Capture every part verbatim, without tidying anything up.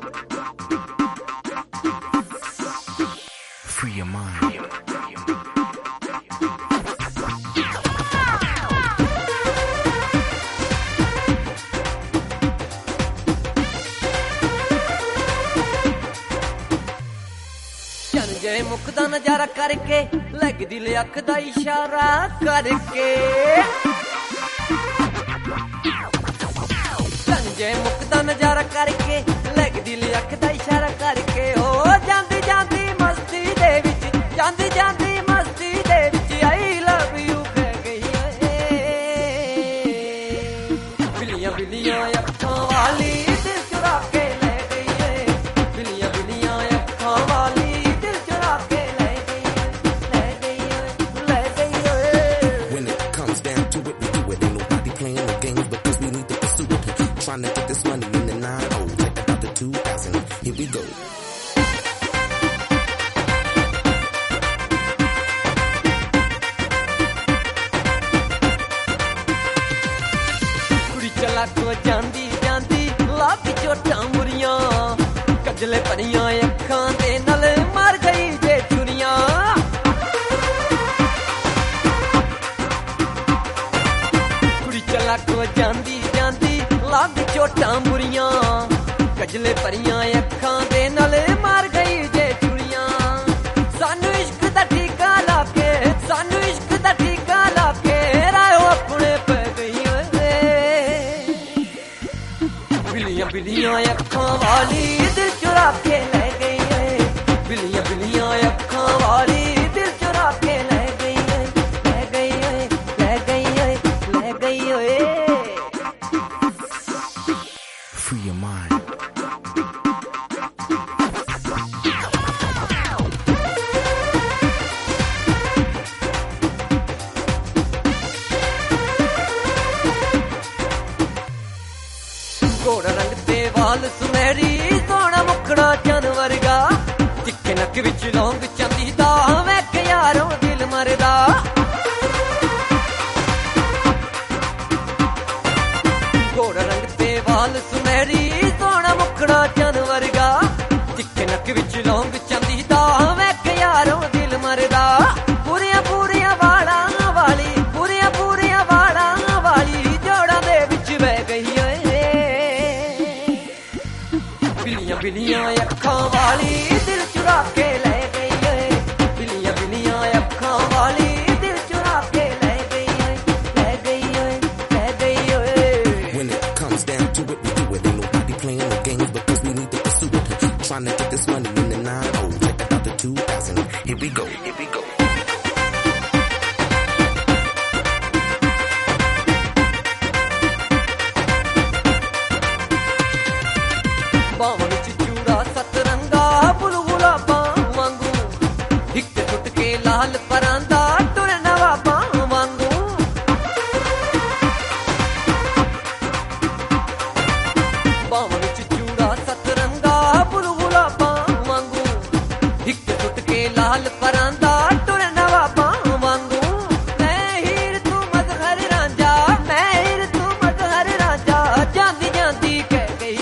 Free your mind. ਜੇ ਮੁੱਕਦਾ ਨਜ਼ਾਰਾ ਕਰਕੇ ਲੱਗਦੀ ਲੈ ਅੱਖ ਦਾ ਇਸ਼ਾਰਾ ਕਰਕੇ ਜੇ ਮੁੱਕਦਾ ਨਜ਼ਾਰਾ ਕਰਕੇ ਲੱਗਦੀ ਲੈ ਅੱਖ ਦਾ ਇਸ਼ਾਰਾ ਕਰਕੇ ਹੋ ਜਾਂਦੀ ਜਾਂਦੀ ਮਸਤੀ ਦੇ ਵਿੱਚ ਜਾਂਦੀ ਜਾਂਦੀ ਮਸਤੀ ਦੇ ਵਿੱਚ ਆਈ ਲਵ ਯੂ ਕਹਿ ਗਈ ਏ ਬਿੱਲੀਆਂ ਬਿੱਲੀਆਂ ਅੱਖਾਂ ਵਾਲੀ ਦਿਲ ਚੁਰਾ ਕੇ ਲੈ ਗਈ ਏ ਬਿੱਲੀਆਂ ਬਿੱਲੀਆਂ ਅੱਖਾਂ ਵਾਲੀ Trying to get this money in the nine oh, like about the two thousand. Here we go. ਕੁੜੀ ਚਲਾ ਕੋ ਜਾਂਦੀ ਜਾਂਦੀ ਲੱਭ ਚੋਟਾਂ ਮੁਰੀਆਂ ਕਜਲੇ ਭਰੀਆਂ ਅੱਖਾਂ ਦੇ ਨਾਲ ਮਰ ਗਈ ਜੇ ਚੁਰੀਆਂ ਕੁੜੀ ਚਲਾ ਕੋ ਜਾਂਦੀ ਜਾਂਦੀ ਲੱਭ ਚੋਟਾਂ ਮੁਰੀਆਂ ਕਜਲੇ ਭਰੀਆਂ ਅੱਖਾਂ ਦੇ ਨਾਲ ਮਰ ਗਈ ਜੇ ਚੁਰੀਆਂ ਸਾਨੂੰ ਇਸ਼ਕ ਦਾ ਟੀਕਾ ਲਾ ਕੇ ਸਾਨੂੰ ਇਸ਼ਕ ਦਾ ਟੀਕਾ ਲਾ ਕੇ ਰਾਇਓ ਆਪਣੇ ਪੈ ਗਈ ਓਏ ਬਿੱਲੀਆਂ ਬਿੱਲੀਆਂ ਅੱਖਾਂ ਵਾਲੀ ਦਿਲ ਚੁਰਾ ਕੇ ਲੈ ਗਈ ਓਏ ਬਿੱਲੀਆਂ ਬਿੱਲੀਆਂ ਅੱਖਾਂ ਵਾਲੀ ਦਿਲ ਚੁਰਾ ਕੇ ਲੈ ਗਈ ਓਏ ਲੈ ਗਈ ਓਏ ਲੈ ਗਈ ਓਏ ਲੈ ਗਈ ਓਏ Free your mind. ਗੋਰਾ ਰੰਗ ਤੇ ਵਾਲ ਸੁਨਹਿਰੀ ਸੋਹਣਾ ਮੁਖੜਾ ਚੰਨ ਵਰਗਾ ਚਿੱਕੇ ਨੱਕ ਵਿੱਚ ਲੌਂਗ ਚਾਂਦੀ ਦਾ ਵੇਖ ਯਾਰੋਂ ਦਿਲ ਮਰਦਾ ਗੋਰਾ ਰੰਗ ਤੇ ਵਾਲ ਸੁਨਹਿਰੀ ਸੋਹਣਾ ਮੁਖੜਾ ਚੰਨ ਵਰਗਾ ਚਿੱਕੇ ਨੱਕ ਵਿੱਚ ਲੌਂਗ ਚਾਂਦੀ ਦਾ ਵੇਖ ਯਾਰੋਂ ਦਿਲ ਮਰਦਾ ਪੂਰੀਆਂ ਪੂਰੀਆਂ ਵਾਲਾਂ ਵਾਲੀ ਪੂਰੀਆਂ ਪੂਰੀਆਂ ਵਾਲਾਂ ਵਾਲੀ ਜੋੜਾਂ ਦੇ ਵਿੱਚ ਬਹਿ ਗਈ ਓਏ ਬਿੱਲੀਆਂ ਬਿੱਲੀਆਂ ਅੱਖਾਂ ਵਾਲੀ ਦਿਲ ਚੁਰਾ ਕੇ ਲੈ ਗਈ ਓਏ ਬਿੱਲੀਆਂ ਬਿੱਲੀਆਂ ਅੱਖਾਂ ਵਾਲੀ ਦਿਲ ਚੁਰਾ ਕੇ ਲੈ ਗਈ ਓਏ ਲੈ ਗਈ ਓਏ ਲੈ ਗਈ ਓਏ When it comes down to it, we do it. Ain't nobody playing no games because we need to pursue it. Trying to get this money in the nine oh, like about the two thousand. Here we go, here we go. ਬਾਹਾਂ ਵਿੱਚ ਚੂੜਾ ਸਤਰੰਗਾ ਬੁਲਬੁਲਾ ਬਾਂ ਵਾਂਗੂ ਇੱਕ ਟੁੱਟ ਕੇ ਲਾਲ ਪਰਾਂਦਾ ਟੁਰ ਨਵਾ ਬਾਂ ਵਾਂਗੂ ਬਾਹਾਂ ਵਿੱਚ ਚੂੜਾ ਸਤਰੰਗਾ ਬੁਲਬੁਲਾ ਬਾਂ ਵਾਂਗੂ ਇੱਕ ਟੁੱਟ ਕੇ ਲਾਲ ਪਰਾਂਦਾ ਟੁਰ ਨਵਾ ਬਾਂ ਵਾਂਗੂ ਮੈਂ ਹੀਰ ਤੂੰ ਮਜ਼ਹਰ ਰਾਂਝਾ ਮੈਂ ਹੀਰ ਤੂੰ ਮਜ਼ਹਰ ਰਾਂਝਾ ਜਾਂਦੀ ਜਾਂਦੀ ਕਹਿ ਗਈ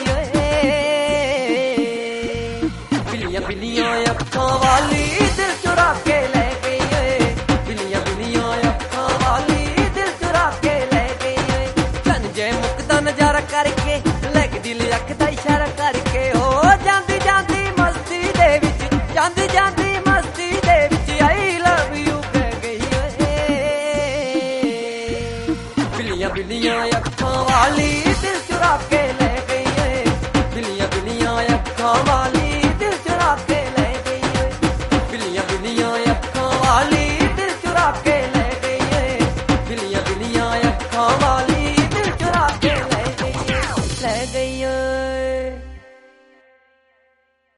ਬਿੱਲੀਆਂ ਬਿੱਲੀਆਂ ਅੱਖਾਂ ਵਾਲੀ ਦਿਲ ਚੁਰਾ ਕੇ ਲੈ ਗਈ ਓਏ ਬਿੱਲੀਆਂ ਬਿੱਲੀਆਂ ਅੱਖਾਂ ਵਾਲੀ ਦਿਲ ਚੁਰਾ ਕੇ ਲੈ ਗਈ ਓਏ ਚੰਨ ਜੇ ਮੁੱਕਦਾ ਨਜ਼ਾਰਾ ਕਰਕੇ ਲੱਗਦੀ ਲੈ ਅੱਖ ਦਾ ਇਸ਼ਾਰਾ ਕਰਕੇ ਹੋ ਜਾਂਦੀ ਜਾਂਦੀ ਮਸਤੀ ਦੇ ਵਿੱਚ ਜਾਂਦੀ ਜਾਂਦੀ ਮਸਤੀ ਦੇ ਵਿੱਚ ਆਈ ਲਵ ਯੂ ਕਹਿ ਗਈ ਓਏ ਬਿੱਲੀਆਂ ਬਿੱਲੀਆਂ ਅੱਖਾਂ ਵਾਲੀ ਦਿਲ ਚੁਰਾ ਕੇ ਲੈ ਗਈ ਓਏ ਬਿੱਲੀਆਂ ਬਿੱਲੀਆਂ ਅੱਖਾਂ ਵਾਲੀ